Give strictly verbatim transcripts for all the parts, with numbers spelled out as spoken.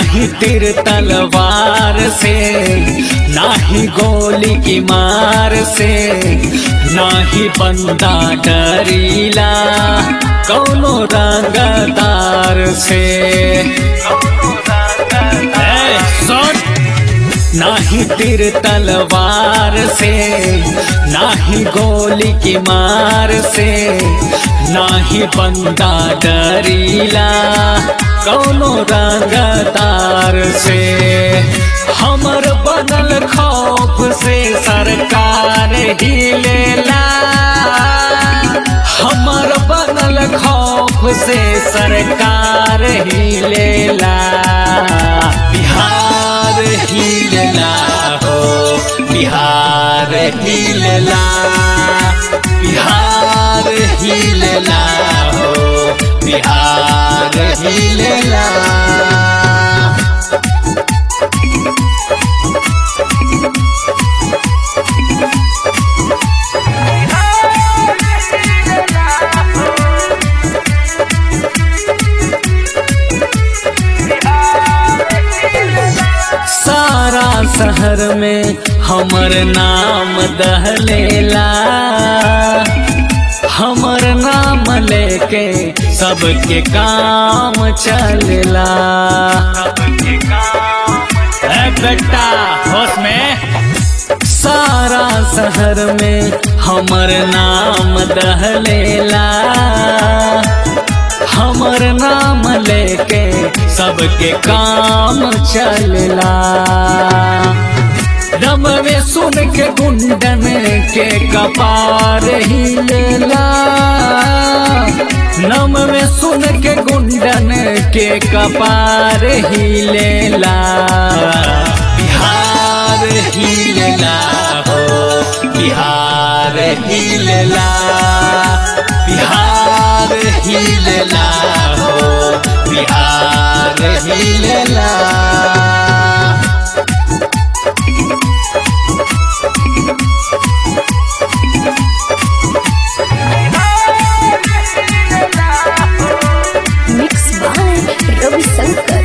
नाही तीर तलवार से, नाही गोली की मार से, नाही बंदा डरीला कौनो रंगदार से। ए, सुन! नाही तीर तलवार से, नाही गोली की मार से, नाही बंदा डरीला कौनो रंगदार से। हमर बनल खौफ से सरकार हिलेला, हमर बनल खौफ से सरकार हिलेला। बिहार हिलेला हो, बिहार हिलेला, बिहार हिलेला हो, बिहार हिलेला। सारा शहर में हमर नाम दहलेला, हमर नाम लेके सबके काम चलेला। ए बेटा होश में, सारा शहर में हमर नाम दहलेला, हमर नाम लेके सबके काम चलला। दम में सुन के गुंडन के कपार हिलेला, नम में सुन के गुंडन के कपार हिलेला। बिहार हिलेला हो, बिहार हिलेला, बिहार हिलेला हो, बिहार हिलेला। Mix by Ravishankar.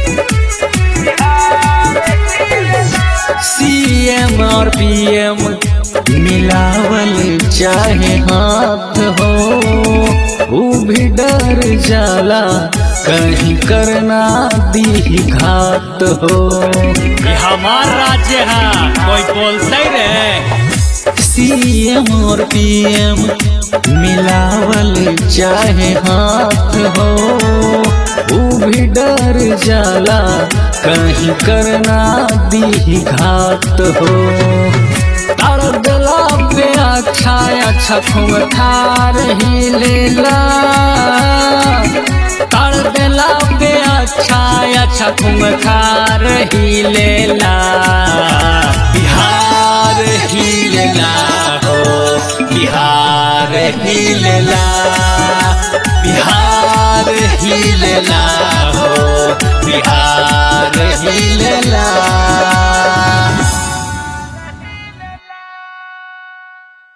सीएम और पीएम मिलावल चाहे हाथ हो, वो भी डर जाला कहीं करना दी घात हो। ये हमार राज्य है, कोई बोलते रे। सीएम और पीएम मिलावल चाहे हाथ हो, वो भी डर जाला कहीं करना दी घात हो। तड़गला पे अच्छा अच्छा खूब खार हिलेला, तड़गला पे अच्छा अच्छा खूब खार हिलेला। बिहार हिलेला हो, बिहार हिलेला, बिहार हिलेला हो, बिहार हिलेला।